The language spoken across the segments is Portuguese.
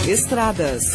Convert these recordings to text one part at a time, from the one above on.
Estradas.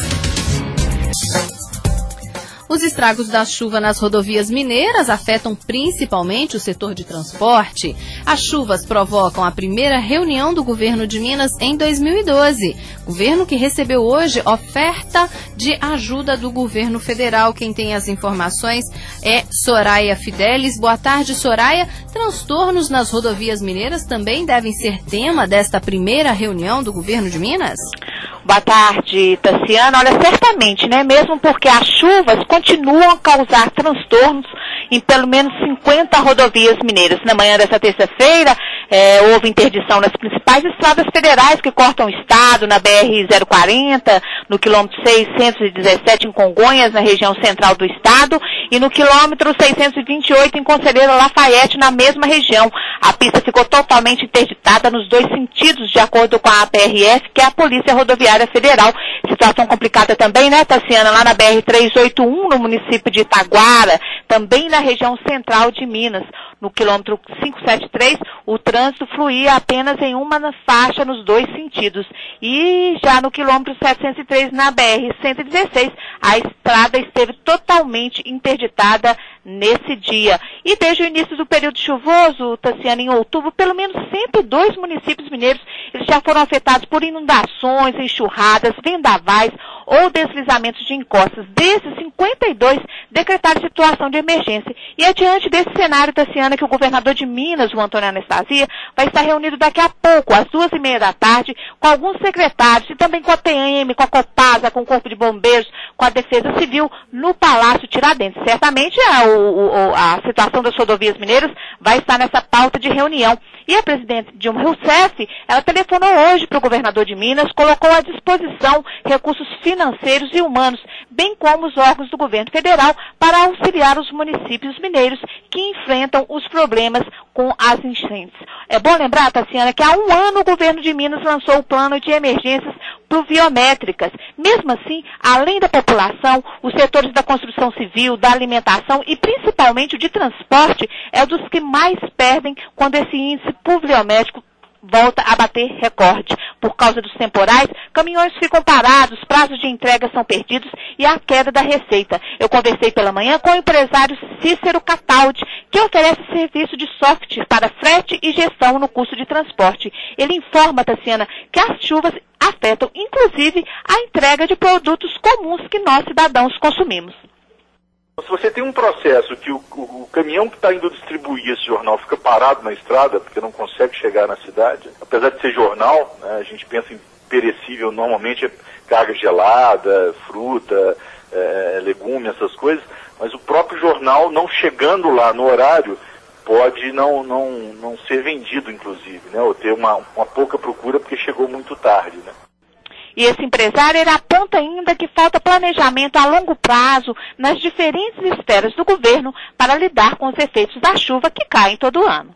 Os estragos da chuva nas rodovias mineiras afetam principalmente o setor de transporte. As chuvas provocam a primeira reunião do governo de Minas em 2012. Governo que recebeu hoje oferta de ajuda do governo federal. Quem tem as informações é Soraya Fidelis. Boa tarde, Soraya. Transtornos nas rodovias mineiras também devem ser tema desta primeira reunião do governo de Minas? Boa tarde, Tassiana. Olha, certamente, né? Mesmo porque as chuvas continuam a causar transtornos em pelo menos 50 rodovias mineiras. Na manhã dessa terça-feira, houve interdição nas principais estradas federais que cortam o estado, na BR-040, no quilômetro 617 em Congonhas, na região central do estado, e no quilômetro 628 em Conselheiro Lafayette, na mesma região. A pista ficou totalmente interditada nos dois sentidos, de acordo com a PRF, que é a Polícia Rodoviária Federal. Situação complicada também, né, Tassiana, lá na BR-381, no município de Itaguara, também na região central de Minas. No quilômetro 573, o trânsito fluía apenas em uma faixa nos dois sentidos. E já no quilômetro 703, na BR-116, a estrada esteve totalmente interditada nesse dia. E desde o início do período chuvoso, Tassiana, em outubro, pelo menos 102 municípios mineiros eles já foram afetados por inundações, enxurradas, vendavais ou deslizamentos de encostas. Desses, 52 decretaram situação de emergência. E é diante desse cenário, Tassiana, que o governador de Minas, o Antônio Anastasia, vai estar reunido daqui a pouco, às 2h30 da tarde, com alguns secretários e também com a PM, com a Copasa, com o Corpo de Bombeiros, com a Defesa Civil, no Palácio Tiradentes. Certamente a situação das rodovias mineiras vai estar nessa pauta de reunião. E a presidente Dilma Rousseff, ela telefonou hoje para o governador de Minas, colocou à disposição recursos financeiros e humanos, bem como os órgãos do governo federal, para auxiliar os municípios mineiros que enfrentam os problemas com as enchentes. É bom lembrar, Tassiana, que há um ano o governo de Minas lançou o plano de emergências pluviométricas. Mesmo assim, além da população, os setores da construção civil, da alimentação e principalmente o de transporte é dos que mais perdem quando esse índice pluviométrico volta a bater recorde. Por causa dos temporais, caminhões ficam parados, prazos de entrega são perdidos e a queda da receita. Eu conversei pela manhã com o empresário Cícero Cataldi, que oferece serviço de software para frete e gestão no custo de transporte. Ele informa, Tassiana, que as chuvas afetam, inclusive, a entrega de produtos comuns que nós, cidadãos, consumimos. Se você tem um processo que o caminhão que está indo distribuir esse jornal fica parado na estrada, porque não consegue chegar na cidade, apesar de ser jornal, né, a gente pensa em perecível, normalmente é carga gelada, fruta, legume, essas coisas, mas o próprio jornal não chegando lá no horário pode não ser vendido, inclusive, né, ou ter uma pouca procura porque chegou muito tarde, né. E esse empresário ele aponta ainda que falta planejamento a longo prazo nas diferentes esferas do governo para lidar com os efeitos da chuva que caem todo ano.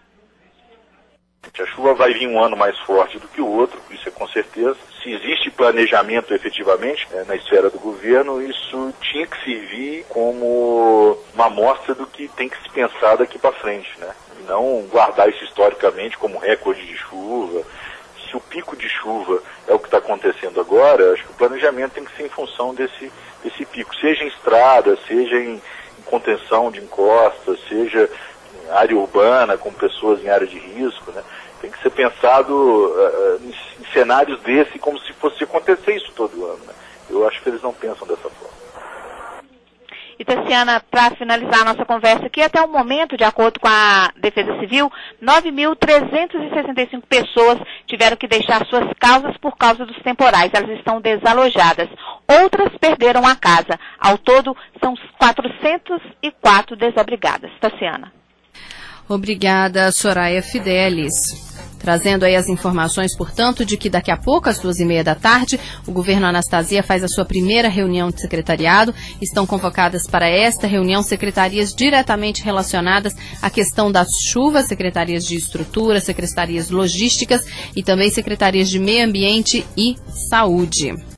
A chuva vai vir um ano mais forte do que o outro, isso é com certeza. Se existe planejamento efetivamente na esfera do governo, isso tinha que servir como uma amostra do que tem que se pensar daqui para frente, né? E não guardar isso historicamente como recorde de chuva. Se o pico de chuva é o que está acontecendo agora, acho que o planejamento tem que ser em função desse pico, seja em estrada, seja em contenção de encostas, seja em área urbana, com pessoas em área de risco, né? Tem que ser pensado em cenários desse como se fosse acontecer isso todo ano, né? Eu acho que eles não pensam dessa forma. E, Tassiana, para finalizar a nossa conversa aqui, até o momento, de acordo com a Defesa Civil, 9.365 pessoas tiveram que deixar suas casas por causa dos temporais. Elas estão desalojadas. Outras perderam a casa. Ao todo, são 404 desabrigadas. Tassiana. Obrigada, Soraya Fidelis. Trazendo aí as informações, portanto, de que daqui a pouco, às 2h30 da tarde, o governo Anastasia faz a sua primeira reunião de secretariado. Estão convocadas para esta reunião secretarias diretamente relacionadas à questão das chuvas, secretarias de estrutura, secretarias logísticas e também secretarias de meio ambiente e saúde.